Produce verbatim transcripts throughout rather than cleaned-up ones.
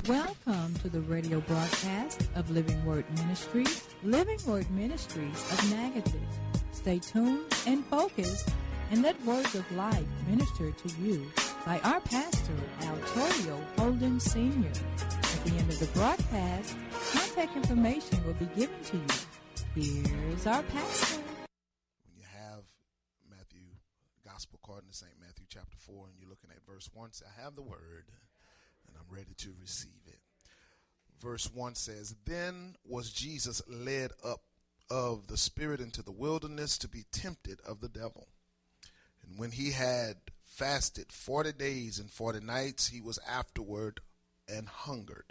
Welcome to the radio broadcast of Living Word Ministries, Living Word Ministries of Negative. Stay tuned and focused and let words of life minister to you by our pastor, Altorio Holden Senior At the end of the broadcast, contact information will be given to you. Here's our pastor. When you have Matthew, Gospel according to Saint Matthew chapter four, and you're looking at verse one, say, I have the word, and I'm ready to receive it. Verse one says, Then was Jesus led up of the Spirit into the wilderness to be tempted of the devil. And when he had fasted forty days and forty nights, he was afterward and hungered.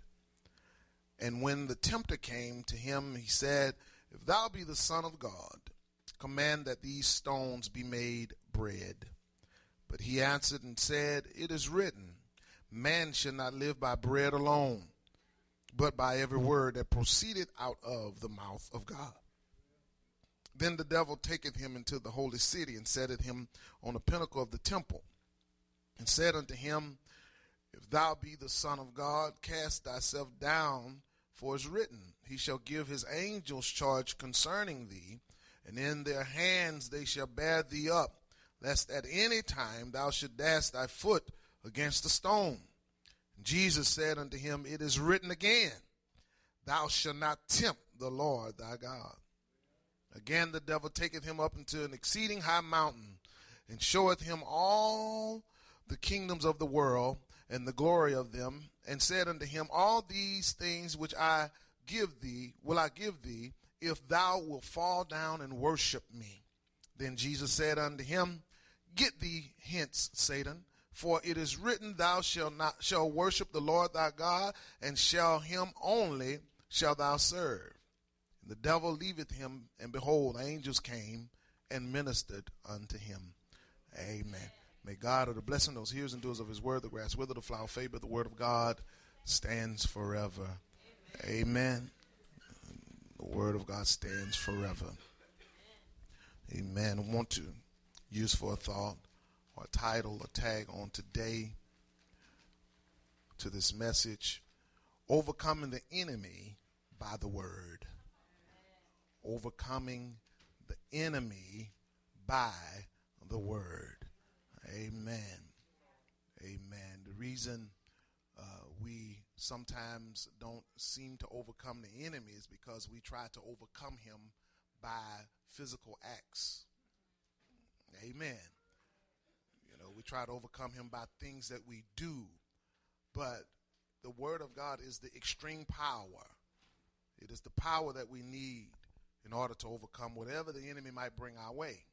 And when the tempter came to him, he said, If thou be the Son of God, command that these stones be made bread. But he answered and said, It is written, Man shall not live by bread alone, but by every word that proceedeth out of the mouth of God. Then the devil taketh him into the holy city, and setteth him on the pinnacle of the temple, and said unto him, If thou be the Son of God, cast thyself down, for it is written, He shall give his angels charge concerning thee, and in their hands they shall bear thee up, lest at any time thou should dash thy foot against a stone. And Jesus said unto him, It is written again, Thou shalt not tempt the Lord thy God. Again the devil taketh him up into an exceeding high mountain, and showeth him all the kingdoms of the world, and the glory of them, and said unto him, All these things which I give thee, will I give thee, if thou wilt fall down and worship me. Then Jesus said unto him, Get thee hence, Satan, for it is written, Thou shalt not shall worship the Lord thy God, and shall him only shall thou serve. And the devil leaveth him, and behold, angels came and ministered unto him. Amen. May God, of the blessing those hearers and doers of his word, the grass wither, the flower fade, but the word of God stands forever. Amen. The word of God stands forever. Amen. I want to use for a thought, or a title, a tag on today to this message, Overcoming the Enemy by the Word. Overcoming the enemy by the Word. Amen. Amen. The reason uh, we sometimes don't seem to overcome the enemy is because we try to overcome him by physical acts. Amen. You know, we try to overcome him by things that we do, but the word of God is the extreme power. It is the power that we need in order to overcome whatever the enemy might bring our way.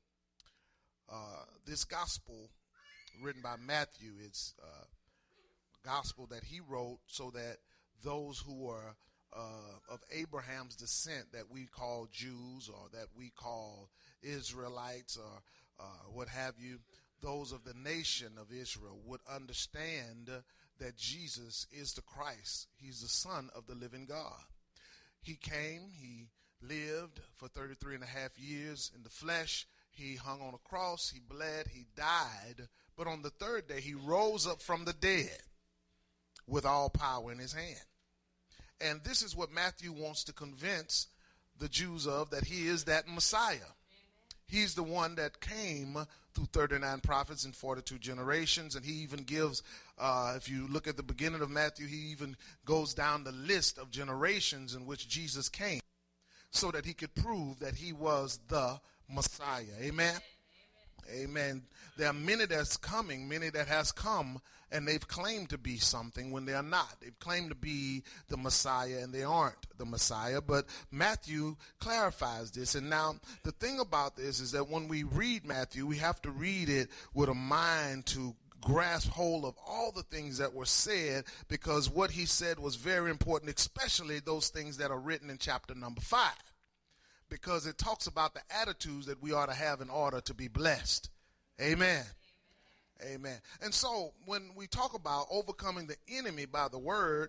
Uh, this gospel written by Matthew is uh, a gospel that he wrote so that those who were uh, of Abraham's descent, that we call Jews or that we call Israelites or uh, what have you, those of the nation of Israel would understand that Jesus is the Christ. He's the Son of the living God. He came, he lived for thirty-three and a half years in the flesh. He hung on a cross, he bled, he died. But on the third day, he rose up from the dead with all power in his hand. And this is what Matthew wants to convince the Jews of, that he is that Messiah. He's the one that came through thirty-nine prophets and forty-two generations. And he even gives, uh, if you look at the beginning of Matthew, he even goes down the list of generations in which Jesus came so that he could prove that he was the Messiah. Amen. Amen. There are many that's coming, many that has come, and they've claimed to be something when they are not. They've claimed to be the Messiah, and they aren't the Messiah. But Matthew clarifies this. And now the thing about this is that when we read Matthew, we have to read it with a mind to grasp hold of all the things that were said, because what he said was very important, especially those things that are written in chapter number five. Because it talks about the attitudes that we ought to have in order to be blessed. Amen. Amen. Amen. And so when we talk about overcoming the enemy by the word,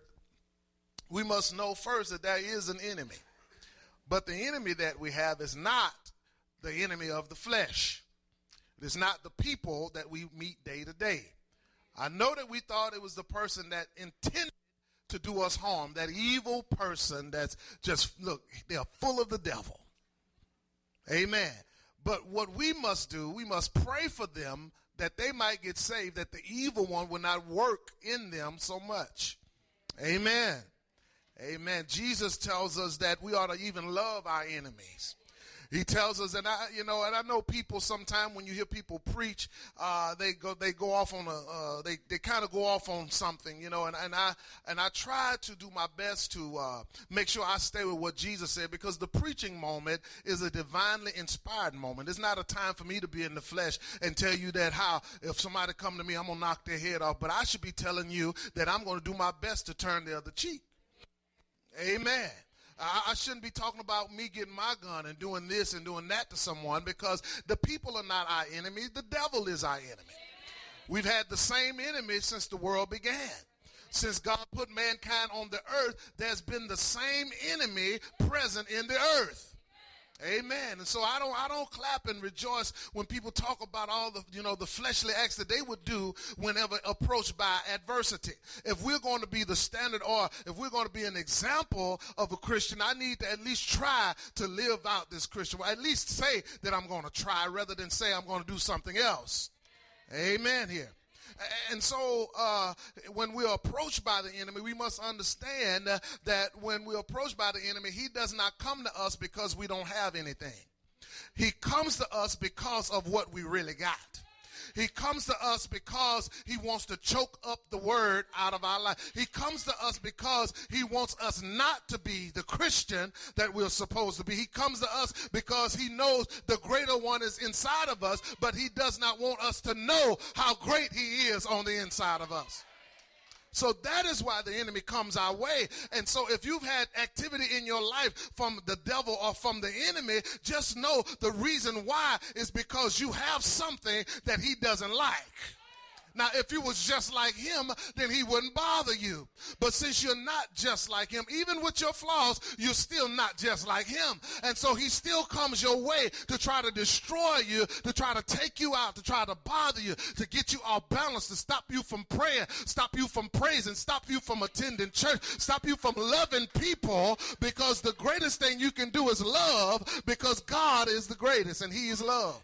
we must know first that there is an enemy. But the enemy that we have is not the enemy of the flesh. It is not the people that we meet day to day. I know that we thought it was the person that intended to do us harm. That evil person that's just, look, they're full of the devil. Amen. But what we must do, we must pray for them that they might get saved, that the evil one will not work in them so much. Amen. Amen. Jesus tells us that we ought to even love our enemies. He tells us, and I, you know, and I know people sometimes when you hear people preach, uh, they go, they go off on a, uh, they, they kind of go off on something, you know, and, and I, and I try to do my best to, uh, make sure I stay with what Jesus said, because the preaching moment is a divinely inspired moment. It's not a time for me to be in the flesh and tell you that how, if somebody come to me, I'm going to knock their head off, but I should be telling you that I'm going to do my best to turn the other cheek. Amen. I shouldn't be talking about me getting my gun and doing this and doing that to someone, because the people are not our enemy. The devil is our enemy. We've had the same enemy since the world began. Since God put mankind on the earth, there's been the same enemy present in the earth. Amen. And so I don't I don't clap and rejoice when people talk about all the, you know, the fleshly acts that they would do whenever approached by adversity. If we're going to be the standard, or if we're going to be an example of a Christian, I need to at least try to live out this Christian. At least say that I'm going to try rather than say I'm going to do something else. Amen here. And so uh, when we're approached by the enemy, we must understand uh, that when we're approached by the enemy, he does not come to us because we don't have anything. He comes to us because of what we really got. He comes to us because he wants to choke up the word out of our life. He comes to us because he wants us not to be the Christian that we're supposed to be. He comes to us because he knows the greater one is inside of us, but he does not want us to know how great he is on the inside of us. So that is why the enemy comes our way. And so if you've had activity in your life from the devil or from the enemy, just know the reason why is because you have something that he doesn't like. Now, if you was just like him, then he wouldn't bother you. But since you're not just like him, even with your flaws, you're still not just like him. And so he still comes your way to try to destroy you, to try to take you out, to try to bother you, to get you off balance, to stop you from praying, stop you from praising, stop you from attending church, stop you from loving people, because the greatest thing you can do is love, because God is the greatest and he is love.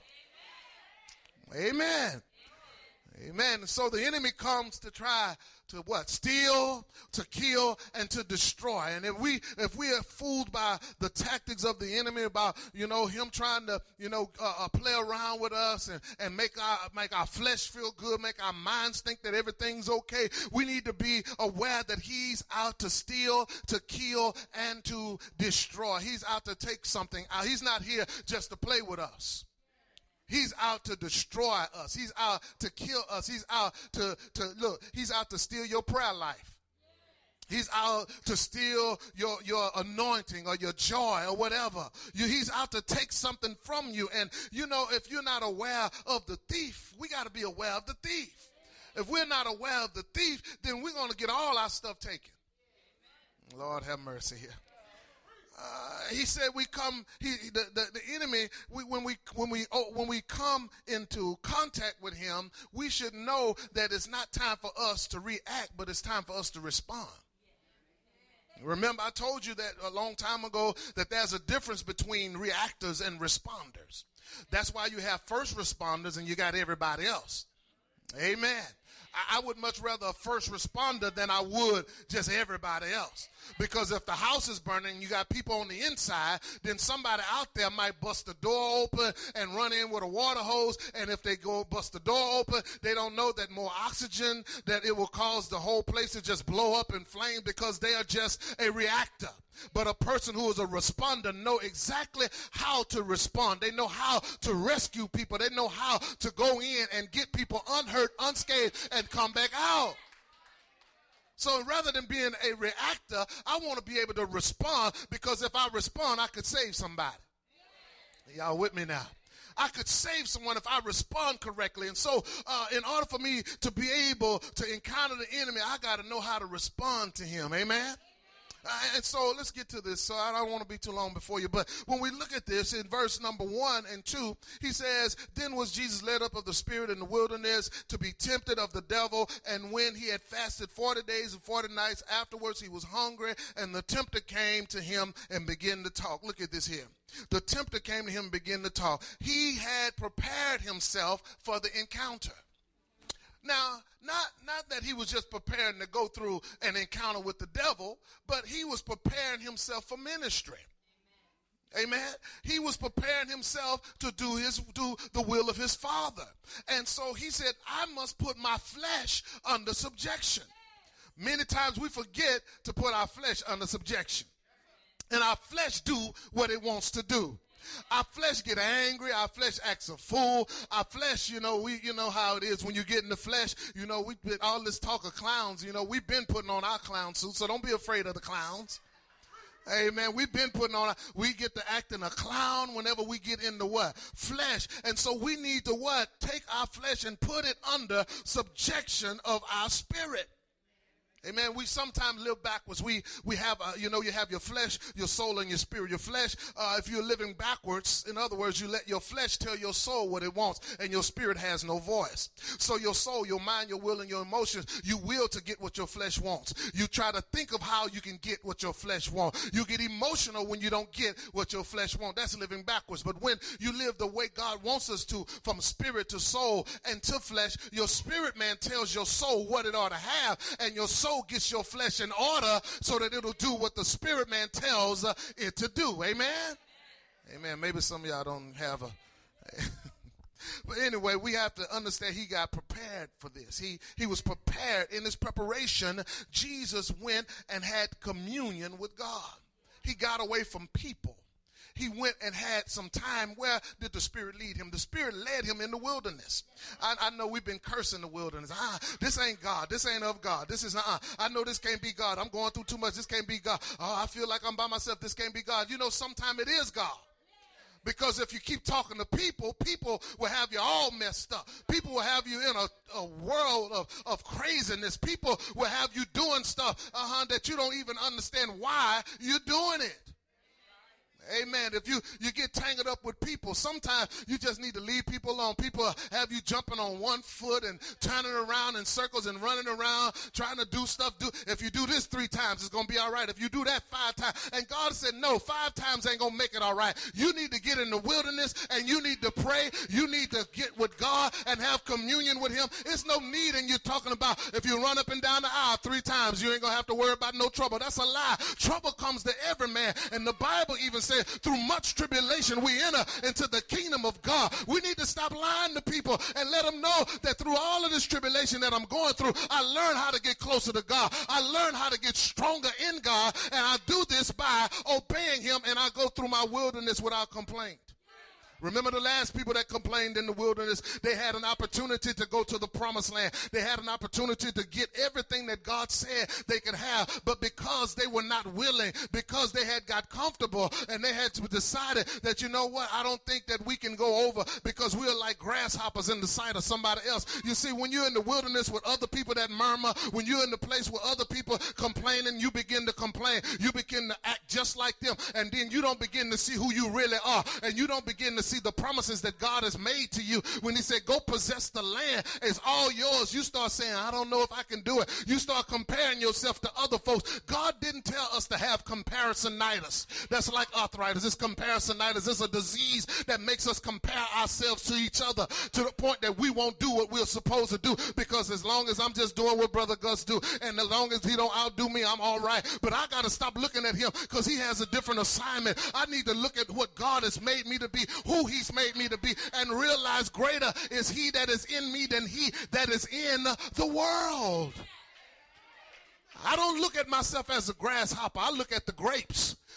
Amen. Amen. Amen. So the enemy comes to try to what? Steal, to kill, and to destroy. And if we if we are fooled by the tactics of the enemy, about, you know, him trying to, you know, uh, uh, play around with us and, and make our make our flesh feel good, make our minds think that everything's okay, we need to be aware that he's out to steal, to kill, and to destroy. He's out to take something out. He's not here just to play with us. He's out to destroy us. He's out to kill us. He's out to, to look, he's out to steal your prayer life. He's out to steal your, your anointing or your joy or whatever. You, he's out to take something from you. And, you know, if you're not aware of the thief, we got to be aware of the thief. If we're not aware of the thief, then we're going to get all our stuff taken. Lord have mercy here. Uh, he said we come, he, the, the, the enemy, we, when we when we oh, when we come into contact with him, we should know that it's not time for us to react, but it's time for us to respond. Remember, I told you that a long time ago that there's a difference between reactors and responders. That's why you have first responders and you got everybody else. Amen. I would much rather a first responder than I would just everybody else. Because if the house is burning, you got people on the inside, then somebody out there might bust the door open and run in with a water hose. And if they go bust the door open, they don't know that more oxygen, that it will cause the whole place to just blow up in flames, because they are just a reactor. But a person who is a responder know exactly how to respond. They know how to rescue people. They know how to go in and get people unhurt, unscathed, and come back out. So rather than being a reactor, I want to be able to respond, because if I respond, I could save somebody. Y'all with me now? I could save someone if I respond correctly. And so uh, in order for me to be able to encounter the enemy, I got to know how to respond to him. Amen? Uh, and so let's get to this. So I don't want to be too long before you. But when we look at this in verse number one and two, he says, then was Jesus led up of the Spirit in the wilderness to be tempted of the devil. And when he had fasted forty days and forty nights, afterwards he was hungry. And the tempter came to him and began to talk. Look at this here. The tempter came to him and began to talk. He had prepared himself for the encounter. Now, not, not that he was just preparing to go through an encounter with the devil, but he was preparing himself for ministry. Amen. Amen. He was preparing himself to do his do the will of his Father. And so he said, I must put my flesh under subjection. Many times we forget to put our flesh under subjection. And our flesh do what it wants to do. Our flesh get angry. Our flesh acts a fool. Our flesh, you know, we, you know how it is when you get in the flesh. You know, we been all this talk of clowns. You know, we've been putting on our clown suits, so don't be afraid of the clowns. Amen. We've been putting on. We get to acting a clown whenever we get in the what? Flesh. And so we need to what? Take our flesh and put it under subjection of our spirit. Amen. We sometimes live backwards. We we have, uh, you know, you have your flesh, your soul, and your spirit. Your flesh, uh, if you're living backwards, in other words, you let your flesh tell your soul what it wants, and your spirit has no voice. So your soul, your mind, your will, and your emotions, you will to get what your flesh wants. You try to think of how you can get what your flesh wants. You get emotional when you don't get what your flesh wants. That's living backwards. But when you live the way God wants us to, from spirit to soul and to flesh, your spirit man tells your soul what it ought to have, and your soul gets your flesh in order so that it'll do what the spirit man tells uh, it to do. Amen? Amen. Amen. Maybe some of y'all don't have a... But anyway, we have to understand he got prepared for this. He, he was prepared. In his preparation, Jesus went and had communion with God. He got away from people. He went and had some time. Where did the Spirit lead him? The Spirit led him in the wilderness. I, I know we've been cursing the wilderness. Ah, this ain't God. This ain't of God. This is, uh-uh. I know this can't be God. I'm going through too much. This can't be God. Oh, I feel like I'm by myself. This can't be God. You know, sometimes it is God. Because if you keep talking to people, people will have you all messed up. People will have you in a, a world of, of craziness. People will have you doing stuff uh-huh, that you don't even understand why you're doing it. Amen. If you, you get tangled up with people, sometimes you just need to leave people alone. People have you jumping on one foot and turning around in circles and running around trying to do stuff. Do, if you do this three times, it's going to be all right. If you do that five times. And God said, no, five times ain't going to make it all right. You need to get in the wilderness and you need to pray. You need to get with God and have communion with him. It's no need in you talking about if you run up and down the aisle three times, you ain't going to have to worry about no trouble. That's a lie. Trouble comes to every man. And the Bible even says, through much tribulation we enter into the kingdom of God. We need to stop lying to people and let them know that through all of this tribulation that I'm going through, I learned how to get closer to God. I learned how to get stronger in God, and I do this by obeying him, and I go through my wilderness without complaint. Remember the last people that complained in the wilderness? They had an opportunity to go to the promised land. They had an opportunity to get everything that God said they could have. But because they were not willing, because they had got comfortable and they had decided that, you know what, I don't think that we can go over because we are like grasshoppers in the sight of somebody else. You see, when you're in the wilderness with other people that murmur, when you're in the place where other people complaining, you begin to complain. You begin to act just like them. And then you don't begin to see who you really are. And you don't begin to see the promises that God has made to you. When he said, go possess the land, it's all yours. You start saying, I don't know if I can do it. You start comparing yourself to other folks. God didn't tell us to have comparisonitis. That's like arthritis. It's comparisonitis. It's a disease that makes us compare ourselves to each other to the point that we won't do what we're supposed to do, because as long as I'm just doing what Brother Gus do, and as long as he don't outdo me, I'm all right. But I got to stop looking at him because he has a different assignment. I need to look at what God has made me to be, who he's made me to be, and realize greater is he that is in me than he that is in the world. I don't look at myself as a grasshopper. I look at the grapes.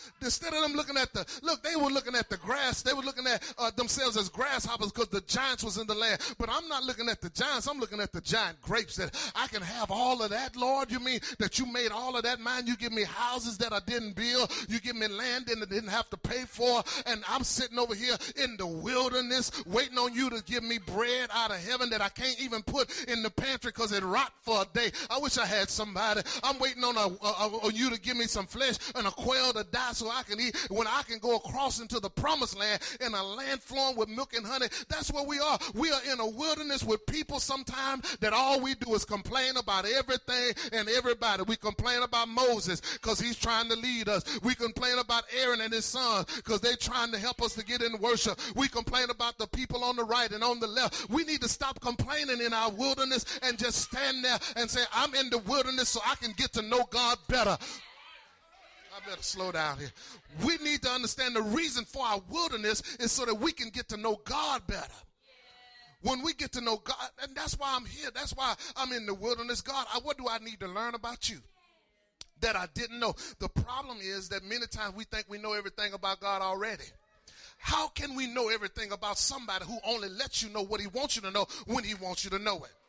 Instead of them looking at the, look, they were looking at the grass. They were looking at uh, themselves as grasshoppers because the giants was in the land. But I'm not looking at the giants. I'm looking at the giant grapes that I can have all of that, Lord. You mean that you made all of that mine? You give me houses that I didn't build. You give me land that I didn't have to pay for. And I'm sitting over here in the wilderness waiting on you to give me bread out of heaven that I can't even put in the pantry because it rot for a day. I wish I had somebody. I'm waiting on, a, a, on you to give me some flesh and a quail to die so I can eat when I can go across into the promised land in a land flowing with milk and honey. That's where we are. We are in a wilderness with people sometimes that all we do is complain about everything and everybody. We complain about Moses because he's trying to lead us. We complain about Aaron and his sons because they're trying to help us to get in worship. We complain about the people on the right and on the left. We need to stop complaining in our wilderness and just stand there and say, I'm in the wilderness so I can get to know God better. I better slow down here. We need to understand the reason for our wilderness is so that we can get to know God better. When we get to know God, and that's why I'm here. That's why I'm in the wilderness. God, I, what do I need to learn about you that I didn't know? The problem is that many times we think we know everything about God already. How can we know everything about somebody who only lets you know what he wants you to know when he wants you to know it?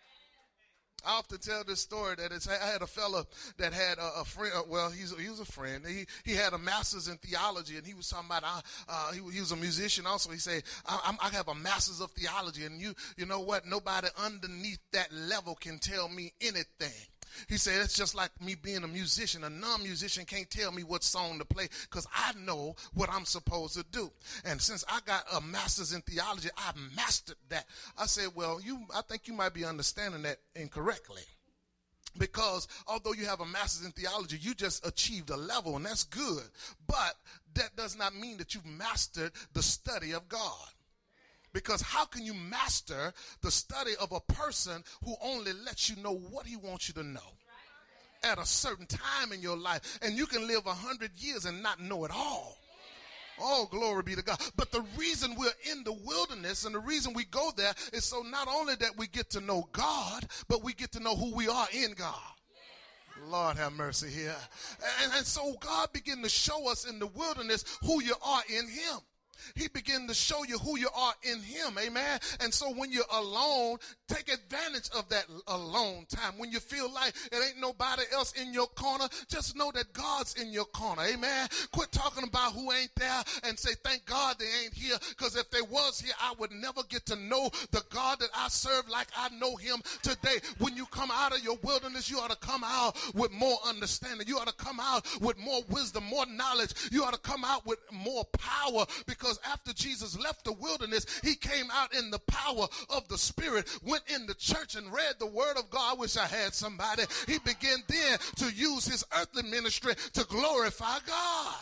I often tell this story that it's, I had a fella that had a, a friend, well, he's, he was a friend. He, he had a master's in theology, and he was talking about, uh, uh, he, he was a musician also. He said, I, I'm, I have a master's of theology, and you, you know what? Nobody underneath that level can tell me anything. He said, it's just like me being a musician. A non-musician can't tell me what song to play because I know what I'm supposed to do. And since I got a master's in theology, I mastered that. I said, well, you, I think you might be understanding that incorrectly. Because although you have a master's in theology, you just achieved a level, and that's good. But that does not mean that you've mastered the study of God. Because how can you master the study of a person who only lets you know what he wants you to know at a certain time in your life? And you can live a hundred years and not know it all. Oh, glory be to God. But the reason we're in the wilderness and the reason we go there is so not only that we get to know God, but we get to know who we are in God. Lord have mercy here. And, and so God began to show us in the wilderness who you are in him. He began to show you who you are in him, amen? And so when you're alone, take advantage of that alone time. When you feel like it ain't nobody else in your corner, just know that God's in your corner, amen? Quit talking about who ain't there and say, thank God they ain't here, because if they was here, I would never get to know the God that I serve like I know him today. When you come out of your wilderness, you ought to come out with more understanding. You ought to come out with more wisdom, more knowledge. You ought to come out with more power, because after Jesus left the wilderness, he came out in the power of the Spirit, went in the church and read the word of God. I wish I had somebody. He began then to use his earthly ministry to glorify God.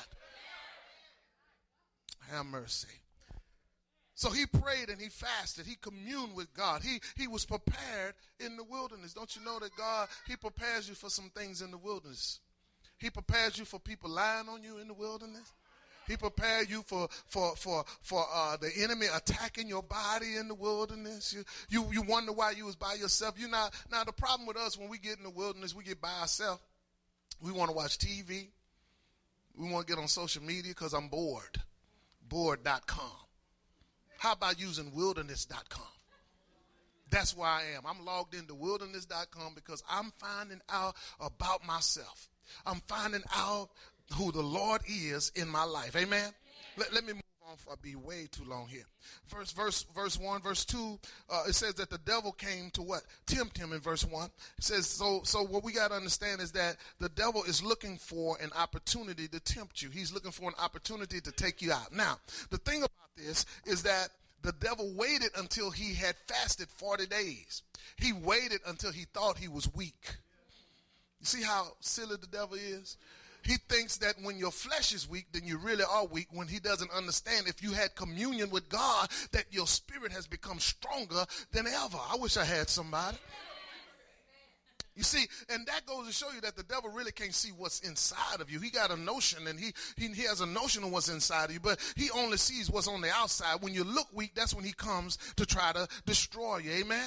Have mercy. So he prayed and he fasted. He communed with God. He, he was prepared in the wilderness. Don't you know that God, he prepares you for some things in the wilderness? He prepares you for people lying on you in the wilderness. He prepared you for for for for uh, the enemy attacking your body in the wilderness. You, you you wonder why you was by yourself. You not now the problem with us when we get in the wilderness, we get by ourselves. We want to watch T V. We want to get on social media because I'm bored. Bored dot com. How about using wilderness dot com? That's where I am. I'm logged into wilderness dot com because I'm finding out about myself. I'm finding out who the Lord is in my life. Amen. Let, let me move on for I'll be way too long here. Verse, verse, verse one, verse two, uh, it says that the devil came to what? Tempt him in verse one. It says, so, so what we got to understand is that the devil is looking for an opportunity to tempt you. He's looking for an opportunity to take you out. Now, the thing about this is that the devil waited until he had fasted forty days. He waited until he thought he was weak. You see how silly the devil is? He thinks that when your flesh is weak, then you really are weak, when he doesn't understand if you had communion with God, that your spirit has become stronger than ever. I wish I had somebody. You see, and that goes to show you that the devil really can't see what's inside of you. He got a notion, and he, he, he has a notion of what's inside of you, but he only sees what's on the outside. When you look weak, that's when he comes to try to destroy you. Amen?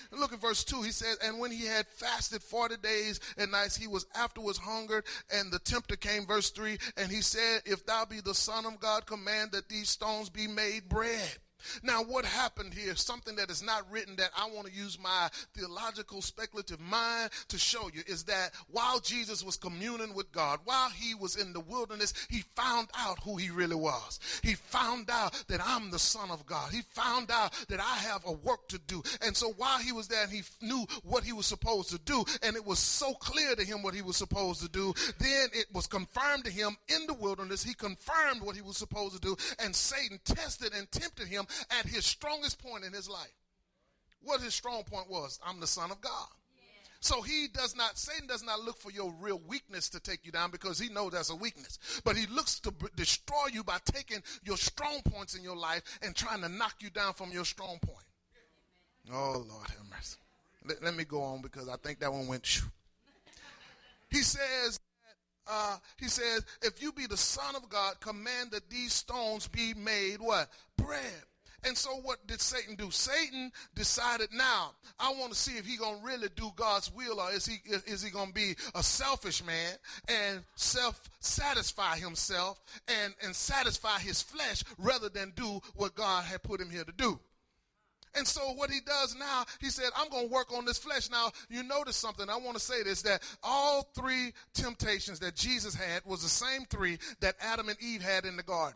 Look at verse two. He says, and when he had fasted forty days and nights, he was afterwards hungered, and the tempter came, verse three, and he said, if thou be the Son of God, command that these stones be made bread. Now, what happened here, something that is not written that I want to use my theological speculative mind to show you, is that while Jesus was communing with God, while he was in the wilderness, he found out who he really was. He found out that I'm the Son of God. He found out that I have a work to do. And so while he was there and he knew what he was supposed to do, and it was so clear to him what he was supposed to do, then it was confirmed to him in the wilderness. He confirmed what he was supposed to do, and Satan tested and tempted him at his strongest point in his life. What his strong point was, I'm the Son of God. Yeah. So he does not, Satan does not look for your real weakness to take you down, because he knows that's a weakness. But he looks to b- destroy you by taking your strong points in your life and trying to knock you down from your strong point. Amen. Oh, Lord have mercy. Let, let me go on, because I think that one went shoo. He says, Uh, he says, if you be the Son of God, command that these stones be made what? Bread. And so what did Satan do? Satan decided, now, I want to see if he's going to really do God's will, or is he is he going to be a selfish man and self-satisfy himself and, and satisfy his flesh rather than do what God had put him here to do. And so what he does now, he said, I'm going to work on this flesh. Now, you notice something. I want to say this, that all three temptations that Jesus had was the same three that Adam and Eve had in the garden.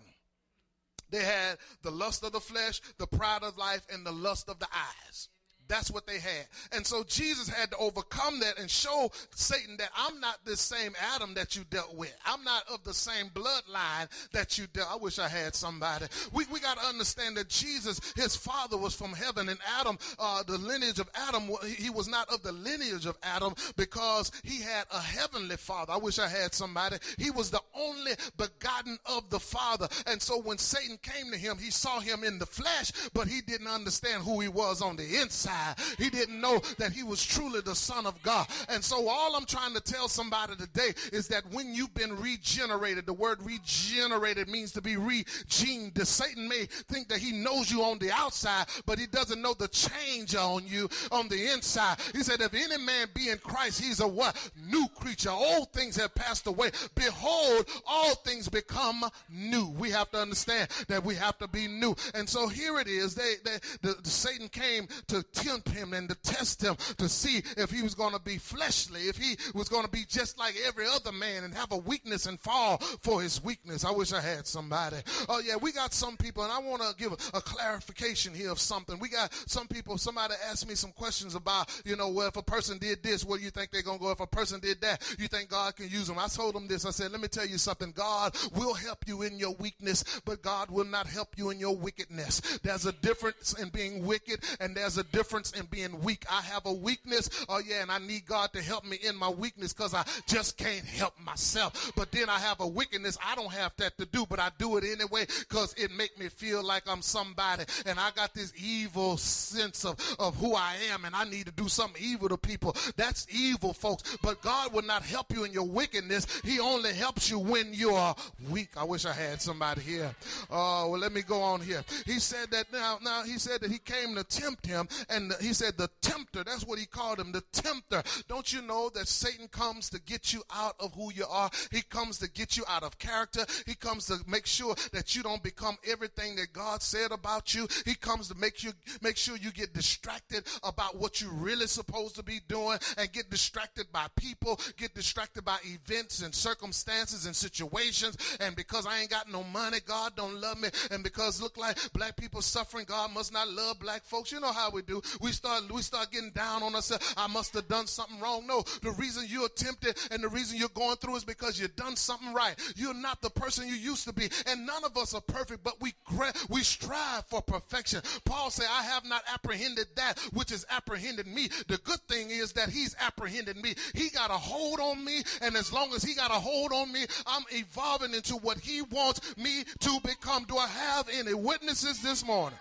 They had the lust of the flesh, the pride of life, and the lust of the eyes. That's what they had. And so Jesus had to overcome that and show Satan that I'm not this same Adam that you dealt with. I'm not of the same bloodline that you dealt. I wish I had somebody. We we got to understand that Jesus, his father was from heaven, and Adam, uh, the lineage of Adam, he was not of the lineage of Adam because he had a heavenly father. I wish I had somebody. He was the only begotten of the Father. And so when Satan came to him, he saw him in the flesh, but he didn't understand who he was on the inside. He didn't know that he was truly the Son of God. And so all I'm trying to tell somebody today is that when you've been regenerated, the word regenerated means to be regened. The Satan may think that he knows you on the outside, but he doesn't know the change on you on the inside. He said, if any man be in Christ, he's a what? New creature. Old things have passed away. Behold, all things become new. We have to understand that we have to be new. And so here it is. They, they the, the Satan came to tempt him and to test him to see if he was going to be fleshly, if he was going to be just like every other man and have a weakness and fall for his weakness. I wish I had somebody. Oh yeah, we got some people, and I want to give a, a clarification here of something. We got some people, somebody asked me some questions about, you know, well, if a person did this, what do you think they're going to go? If a person did that, you think God can use them? I told them this. I said, let me tell you something. God will help you in your weakness, but God will not help you in your wickedness. There's a difference in being wicked, and there's a difference in being weak. I have a weakness, oh yeah, and I need God to help me in my weakness because I just can't help myself. But then I have a wickedness. I don't have that to do, but I do it anyway because it make me feel like I'm somebody, and I got this evil sense of, of who I am, and I need to do something evil to people. That's evil, folks. But God will not help you in your wickedness. He only helps you when you are weak. I wish I had somebody here. Oh, well, let me go on here. He said that now, now he said that he came to tempt him, and he said the tempter, that's what he called him, the tempter. Don't you know that Satan comes to get you out of who you are? He comes to get you out of character. He comes to make sure that you don't become everything that God said about you. He comes to make you make sure you get distracted about what you're really supposed to be doing, and get distracted by people, get distracted by events and circumstances and situations. And because I ain't got no money, God don't love me. And because look like black people suffering, God must not love black folks. You know how we do. We start we start getting down on ourselves. I must have done something wrong. No, the reason you're tempted and the reason you're going through is because you've done something right. You're not the person you used to be. And none of us are perfect, but we we strive for perfection. Paul said, I have not apprehended that which is apprehended me. The good thing is that he's apprehended me. He got a hold on me, and as long as he got a hold on me, I'm evolving into what he wants me to become. Do I have any witnesses this morning?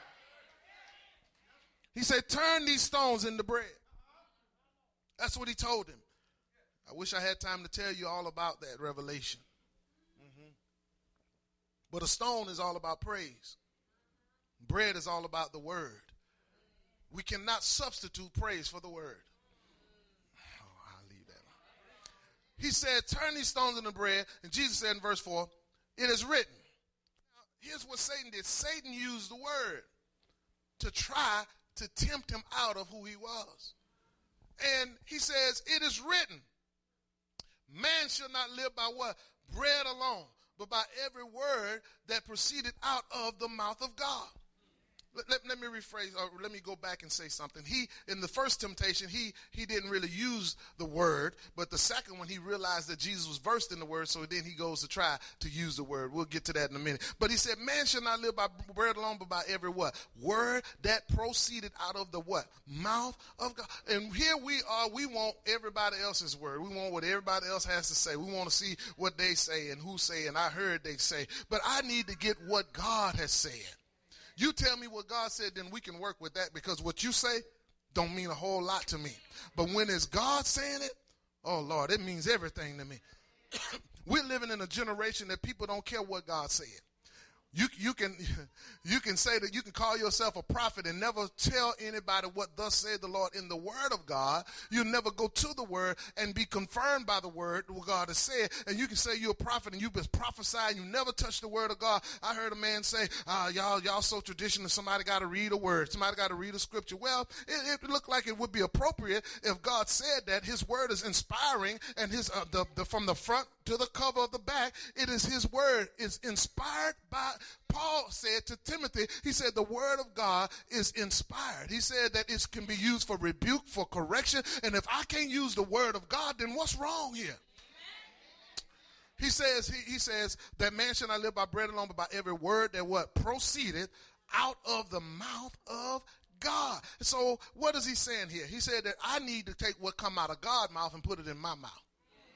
He said, turn these stones into bread. That's what he told him. I wish I had time to tell you all about that revelation. Mm-hmm. But a stone is all about praise. Bread is all about the word. We cannot substitute praise for the word. Oh, I'll leave that. He said, turn these stones into bread. And Jesus said in verse four, it is written. Now, here's what Satan did. Satan used the word to try to tempt him out of who he was. And he says, it is written, man shall not live by what? Bread alone, but by every word that proceeded out of the mouth of God. Let, let, let me rephrase, or let me go back and say something. He, in the first temptation, he, he didn't really use the word, but the second one, he realized that Jesus was versed in the word, so then he goes to try to use the word. We'll get to that in a minute. But he said, man shall not live by bread alone, but by every what? Word that proceeded out of the what? Mouth of God. And here we are, we want everybody else's word. We want what everybody else has to say. We want to see what they say and who say, and I heard they say. But I need to get what God has said. You tell me what God said, then we can work with that, because what you say don't mean a whole lot to me. But when it's God saying it, oh, Lord, it means everything to me. We're living in a generation that people don't care what God said. You, you can you can say that you can call yourself a prophet and never tell anybody what thus said the Lord in the word of God. You'll never go to the word and be confirmed by the word what God has said. And you can say you're a prophet and you've been prophesying. You never touch the word of God. I heard a man say, uh, y'all y'all so traditional. Somebody got to read a word. Somebody got to read a scripture. Well, it, it looked like it would be appropriate if God said that his word is inspiring, and his uh, the, the from the front to the cover of the back, it is his word is inspired by. Paul said to Timothy, he said the word of God is inspired. He said that it can be used for rebuke, for correction. And if I can't use the word of God, then what's wrong here? He says, he, he says that man shall not live by bread alone, but by every word that what? Proceeded out of the mouth of God. So what is he saying here? He said that I need to take what come out of God's mouth and put it in my mouth.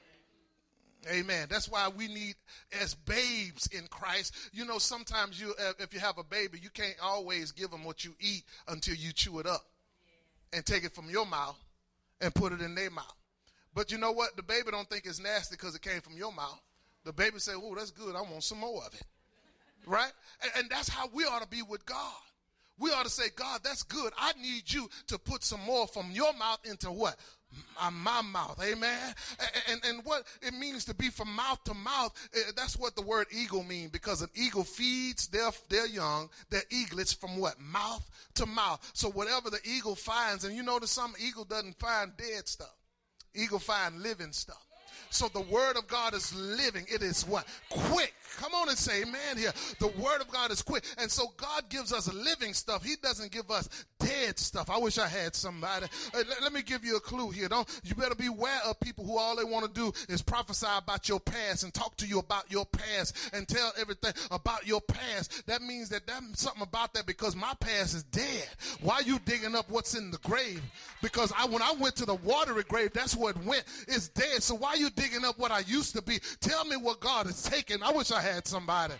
Amen. That's why we need, as babes in Christ, you know, sometimes you, if you have a baby, you can't always give them what you eat until you chew it up and take it from your mouth and put it in their mouth. But you know what? The baby don't think it's nasty because it came from your mouth. The baby say, oh, that's good. I want some more of it. Right? And, and that's how we ought to be with God. We ought to say, God, that's good. I need you to put some more from your mouth into what? My mouth. Amen. And, and and what it means to be from mouth to mouth, that's what the word eagle means, because an eagle feeds their their young, their eaglets, from what? Mouth to mouth. So whatever the eagle finds, and you notice some eagle doesn't find dead stuff. Eagle find living stuff. So the word of God is living. It is what? Quick. Come on and say amen here. The word of God is quick. And so God gives us living stuff. He doesn't give us dead stuff. I wish I had somebody. Uh, let, let me give you a clue here. Don't you better beware of people who all they want to do is prophesy about your past and talk to you about your past and tell everything about your past. That means that that's something about that, because my past is dead. Why are you digging up what's in the grave? Because I when I went to the watery grave, that's where it went. It's dead. So why are you digging up what I used to be? Tell me what God has taken. I wish I had somebody.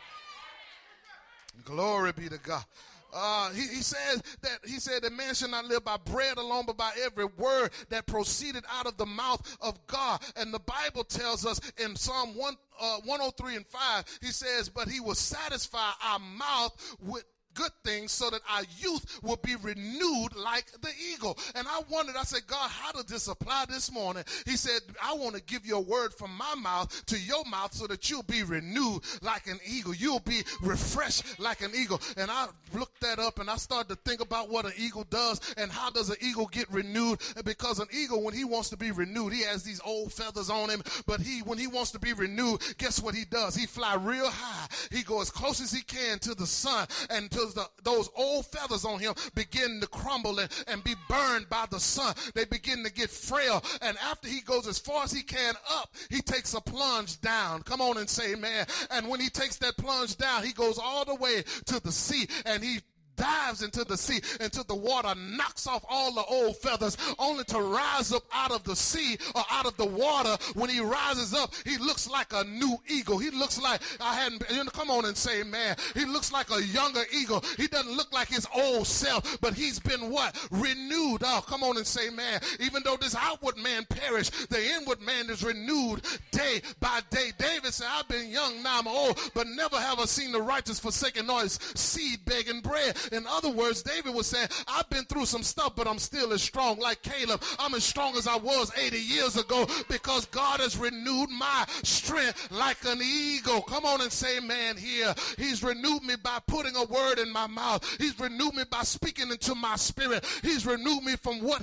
Glory be to God. Uh, he, he says that he said that man shall not live by bread alone, but by every word that proceeded out of the mouth of God. And the Bible tells us in Psalm one, uh, one oh three and five, he says, but he will satisfy our mouth with good things so that our youth will be renewed like the eagle. And I wondered, I said, God, how does this apply this morning? He said, I want to give you a word from my mouth to your mouth so that you'll be renewed like an eagle. You'll be refreshed like an eagle. And I looked that up and I started to think about what an eagle does and how does an eagle get renewed. Because an eagle, when he wants to be renewed, he has these old feathers on him. But he, when he wants to be renewed, guess what he does? He fly real high. He goes as close as he can to the sun, and to The, those old feathers on him begin to crumble and, and be burned by the sun. They begin to get frail. And after he goes as far as he can up, he takes a plunge down. Come on and say amen. And when he takes that plunge down, he goes all the way to the sea, and he dives into the sea until the water knocks off all the old feathers, only to rise up out of the sea or out of the water. When he rises up, he looks like a new eagle. He looks like I hadn't, you know, come on and say man. He looks like a younger eagle. He doesn't look like his old self, but he's been what? Renewed. Oh, come on and say man. Even though this outward man perish, the inward man is renewed day by day. David said, I've been young, now I'm old, but never have I seen the righteous forsaken nor his seed begging bread. In other words, David was saying, I've been through some stuff, but I'm still as strong. Like Caleb, I'm as strong as I was eighty years ago because God has renewed my strength like an eagle. Come on and say amen here. He's renewed me by putting a word in my mouth. He's renewed me by speaking into my spirit. He's renewed me from what